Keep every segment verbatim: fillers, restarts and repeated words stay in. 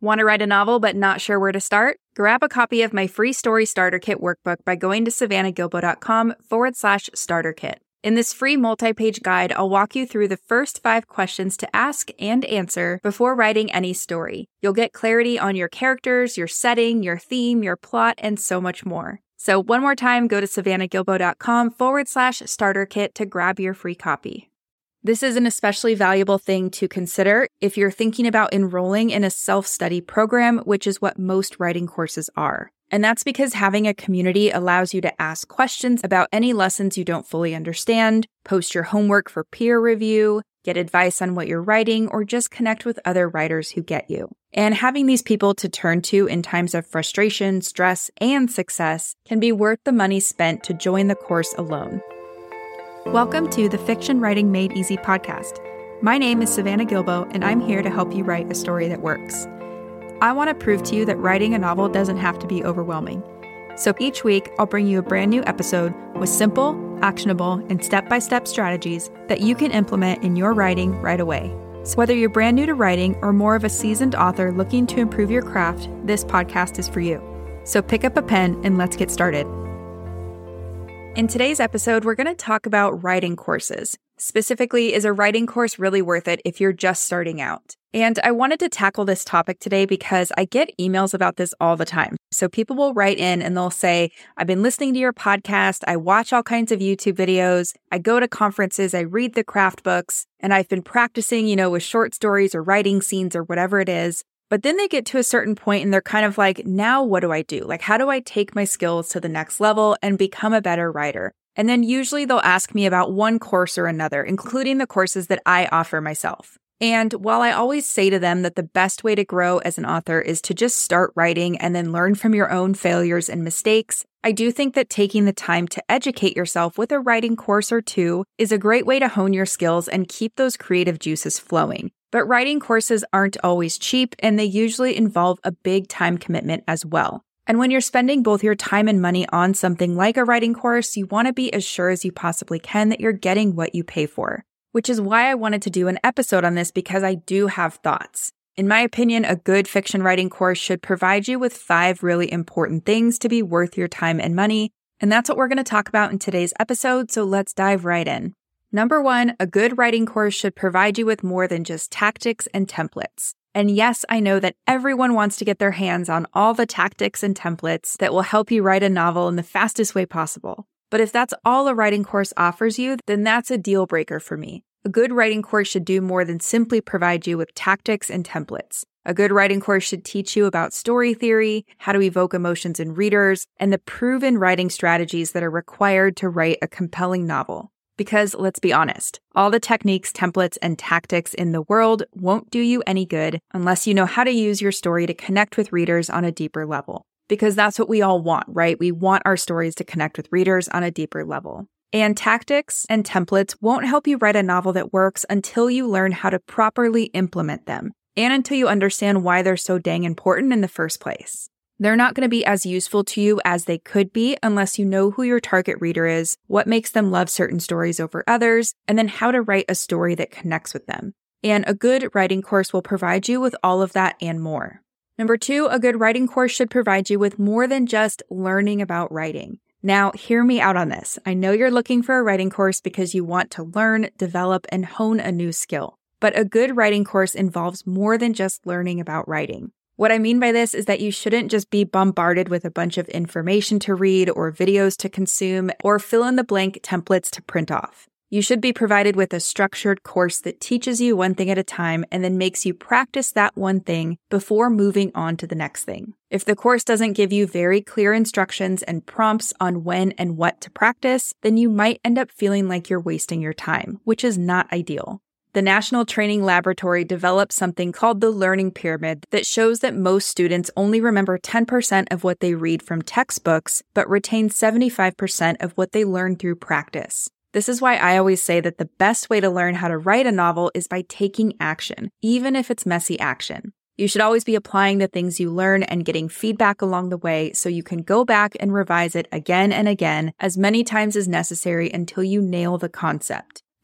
Want to write a novel but not sure where to start? Grab a copy of my free story starter kit workbook by going to savannahgilbo.com forward slash starter kit. In this free multi-page guide, I'll walk you through the first five questions to ask and answer before writing any story. You'll get clarity on your characters, your setting, your theme, your plot, and so much more. So one more time, go to savannahgilbo.com forward slash starter kit to grab your free copy. This is an especially valuable thing to consider if you're thinking about enrolling in a self-study program, which is what most writing courses are. And that's because having a community allows you to ask questions about any lessons you don't fully understand, post your homework for peer review, get advice on what you're writing, or just connect with other writers who get you. And having these people to turn to in times of frustration, stress, and success can be worth the money spent to join the course alone. Welcome to the Fiction Writing Made Easy podcast. My name is Savannah Gilbo, and I'm here to help you write a story that works. I want to prove to you that writing a novel doesn't have to be overwhelming. So each week, I'll bring you a brand new episode with simple, actionable, and step-by-step strategies that you can implement in your writing right away. So whether you're brand new to writing or more of a seasoned author looking to improve your craft, this podcast is for you. So pick up a pen and let's get started. In today's episode, we're going to talk about writing courses. Specifically, is a writing course really worth it if you're just starting out? And I wanted to tackle this topic today because I get emails about this all the time. So people will write in and they'll say, I've been listening to your podcast, I watch all kinds of YouTube videos, I go to conferences, I read the craft books, and I've been practicing, you know, with short stories or writing scenes or whatever it is. But then they get to a certain point and they're kind of like, now what do I do? Like, how do I take my skills to the next level and become a better writer? And then usually they'll ask me about one course or another, including the courses that I offer myself. And while I always say to them that the best way to grow as an author is to just start writing and then learn from your own failures and mistakes, I do think that taking the time to educate yourself with a writing course or two is a great way to hone your skills and keep those creative juices flowing. But writing courses aren't always cheap, and they usually involve a big time commitment as well. And when you're spending both your time and money on something like a writing course, you want to be as sure as you possibly can that you're getting what you pay for. Which is why I wanted to do an episode on this, because I do have thoughts. In my opinion, a good fiction writing course should provide you with five really important things to be worth your time and money, and that's what we're going to talk about in today's episode, so let's dive right in. Number one, a good writing course should provide you with more than just tactics and templates. And yes, I know that everyone wants to get their hands on all the tactics and templates that will help you write a novel in the fastest way possible. But if that's all a writing course offers you, then that's a deal breaker for me. A good writing course should do more than simply provide you with tactics and templates. A good writing course should teach you about story theory, how to evoke emotions in readers, and the proven writing strategies that are required to write a compelling novel. Because let's be honest, all the techniques, templates, and tactics in the world won't do you any good unless you know how to use your story to connect with readers on a deeper level. Because that's what we all want, right? We want our stories to connect with readers on a deeper level. And tactics and templates won't help you write a novel that works until you learn how to properly implement them, and until you understand why they're so dang important in the first place. They're not going to be as useful to you as they could be unless you know who your target reader is, what makes them love certain stories over others, and then how to write a story that connects with them. And a good writing course will provide you with all of that and more. Number two, a good writing course should provide you with more than just learning about writing. Now, hear me out on this. I know you're looking for a writing course because you want to learn, develop, and hone a new skill. But a good writing course involves more than just learning about writing. What I mean by this is that you shouldn't just be bombarded with a bunch of information to read or videos to consume or fill-in-the-blank templates to print off. You should be provided with a structured course that teaches you one thing at a time and then makes you practice that one thing before moving on to the next thing. If the course doesn't give you very clear instructions and prompts on when and what to practice, then you might end up feeling like you're wasting your time, which is not ideal. The National Training Laboratory developed something called the Learning Pyramid that shows that most students only remember ten percent of what they read from textbooks, but retain seventy-five percent of what they learn through practice. This is why I always say that the best way to learn how to write a novel is by taking action, even if it's messy action. You should always be applying the things you learn and getting feedback along the way so you can go back and revise it again and again as many times as necessary until you nail the concept.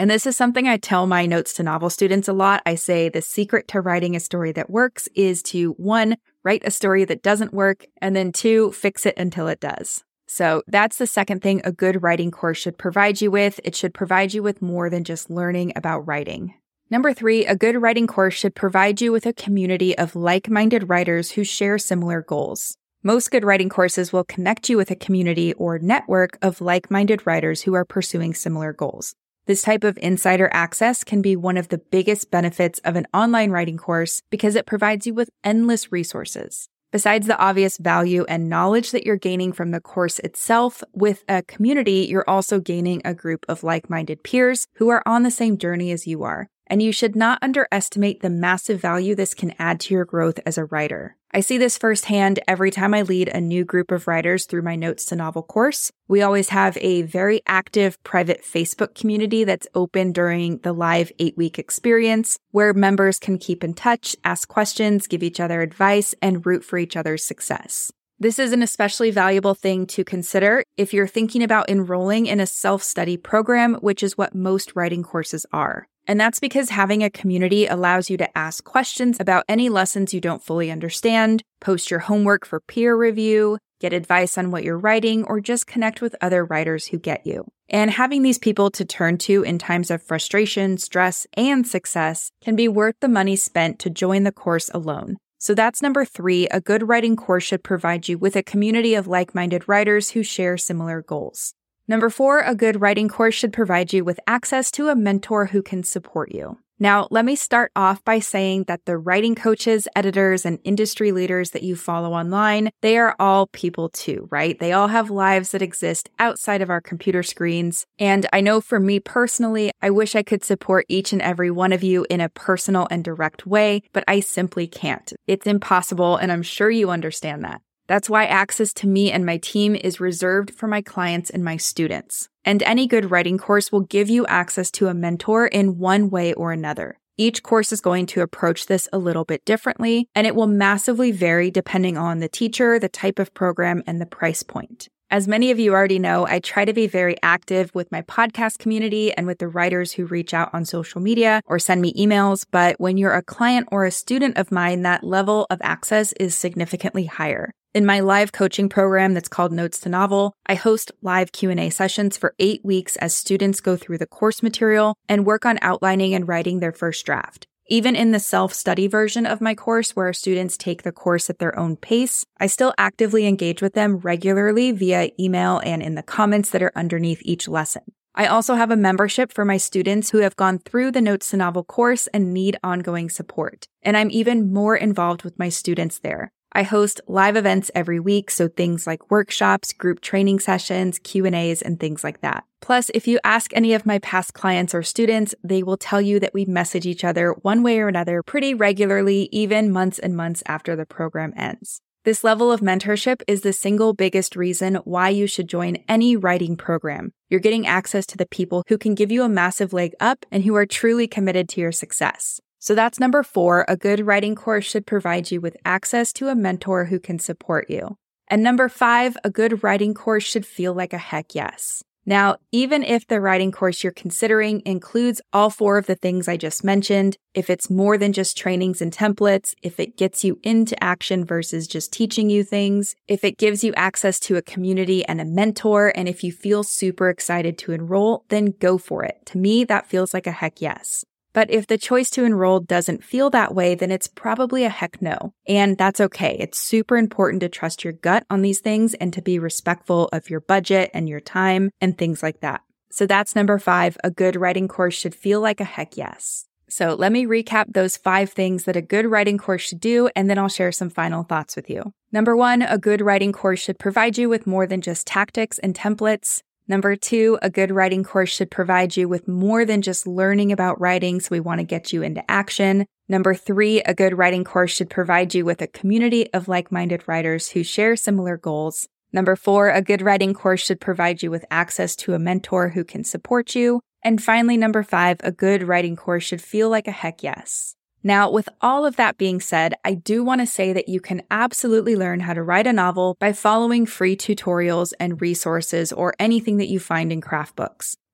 And this is something I tell my Notes to Novel students a lot. I say the secret to writing a story that works is to, one, write a story that doesn't work, and then two, fix it until it does. So that's the second thing a good writing course should provide you with. It should provide you with more than just learning about writing. Number three, a good writing course should provide you with a community of like-minded writers who share similar goals. Most good writing courses will connect you with a community or network of like-minded writers who are pursuing similar goals. This type of insider access can be one of the biggest benefits of an online writing course because it provides you with endless resources. Besides the obvious value and knowledge that you're gaining from the course itself, with a community, you're also gaining a group of like-minded peers who are on the same journey as you are. And you should not underestimate the massive value this can add to your growth as a writer. I see this firsthand every time I lead a new group of writers through my Notes to Novel course. We always have a very active private Facebook community that's open during the live eight-week experience, where members can keep in touch, ask questions, give each other advice, and root for each other's success. This is an especially valuable thing to consider if you're thinking about enrolling in a self-study program, which is what most writing courses are. And that's because having a community allows you to ask questions about any lessons you don't fully understand, post your homework for peer review, get advice on what you're writing, or just connect with other writers who get you. And having these people to turn to in times of frustration, stress, and success can be worth the money spent to join the course alone. So that's number three. A good writing course should provide you with a community of like-minded writers who share similar goals. Number four, a good writing course should provide you with access to a mentor who can support you. Now, let me start off by saying that the writing coaches, editors, and industry leaders that you follow online, they are all people too, right? They all have lives that exist outside of our computer screens. And I know for me personally, I wish I could support each and every one of you in a personal and direct way, but I simply can't. It's impossible, and I'm sure you understand that. That's why access to me and my team is reserved for my clients and my students. And any good writing course will give you access to a mentor in one way or another. Each course is going to approach this a little bit differently, and it will massively vary depending on the teacher, the type of program, and the price point. As many of you already know, I try to be very active with my podcast community and with the writers who reach out on social media or send me emails, but when you're a client or a student of mine, that level of access is significantly higher. In my live coaching program that's called Notes to Novel, I host live Q and A sessions for eight weeks as students go through the course material and work on outlining and writing their first draft. Even in the self-study version of my course, where students take the course at their own pace, I still actively engage with them regularly via email and in the comments that are underneath each lesson. I also have a membership for my students who have gone through the Notes to Novel course and need ongoing support. And I'm even more involved with my students there. I host live events every week, so things like workshops, group training sessions, Q and A's, and things like that. Plus, if you ask any of my past clients or students, they will tell you that we message each other one way or another pretty regularly, even months and months after the program ends. This level of mentorship is the single biggest reason why you should join any writing program. You're getting access to the people who can give you a massive leg up and who are truly committed to your success. So that's number four. A good writing course should provide you with access to a mentor who can support you. And number five, a good writing course should feel like a heck yes. Now, even if the writing course you're considering includes all four of the things I just mentioned, if it's more than just trainings and templates, if it gets you into action versus just teaching you things, if it gives you access to a community and a mentor, and if you feel super excited to enroll, then go for it. To me, that feels like a heck yes. But if the choice to enroll doesn't feel that way, then it's probably a heck no. And that's okay. It's super important to trust your gut on these things and to be respectful of your budget and your time and things like that. So that's number five. A good writing course should feel like a heck yes. So let me recap those five things that a good writing course should do, and then I'll share some final thoughts with you. Number one, a good writing course should provide you with more than just tactics and templates. Number two, a good writing course should provide you with more than just learning about writing, so we want to get you into action. Number three, a good writing course should provide you with a community of like-minded writers who share similar goals. Number four, a good writing course should provide you with access to a mentor who can support you. And finally, number five, a good writing course should feel like a heck yes. Now, with all of that being said, I do want to say that you can absolutely learn how to write a novel by following free tutorials and resources or anything that you find in craft books.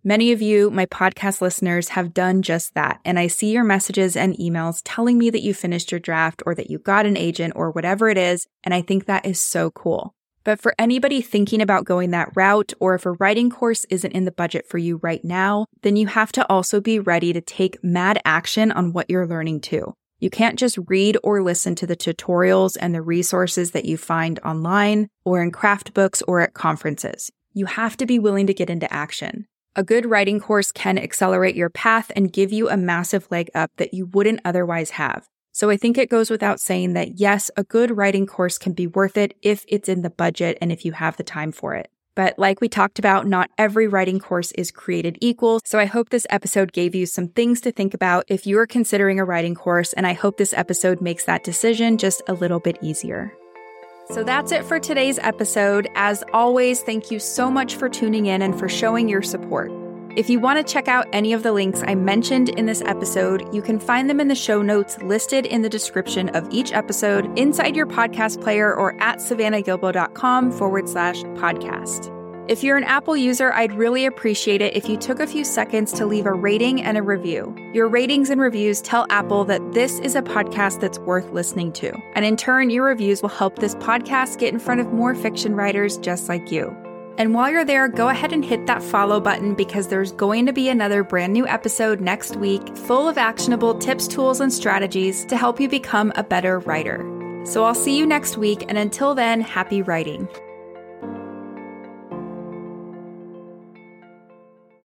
Many of you, my podcast listeners, have done just that, and I see your messages and emails telling me that you finished your draft or that you got an agent or whatever it is, and I think that is so cool. But for anybody thinking about going that route, or if a writing course isn't in the budget for you right now, then you have to also be ready to take mad action on what you're learning too. You can't just read or listen to the tutorials and the resources that you find online or in craft books or at conferences. You have to be willing to get into action. A good writing course can accelerate your path and give you a massive leg up that you wouldn't otherwise have. So I think it goes without saying that yes, a good writing course can be worth it if it's in the budget and if you have the time for it. But like we talked about, not every writing course is created equal. So I hope this episode gave you some things to think about if you are considering a writing course, and I hope this episode makes that decision just a little bit easier. So that's it for today's episode. As always, thank you so much for tuning in and for showing your support. If you want to check out any of the links I mentioned in this episode, you can find them in the show notes listed in the description of each episode inside your podcast player or at savannahgilbo.com forward slash podcast. If you're an Apple user, I'd really appreciate it if you took a few seconds to leave a rating and a review. Your ratings and reviews tell Apple that this is a podcast that's worth listening to. And in turn, your reviews will help this podcast get in front of more fiction writers just like you. And while you're there, go ahead and hit that follow button because there's going to be another brand new episode next week full of actionable tips, tools, and strategies to help you become a better writer. So I'll see you next week, and until then, happy writing.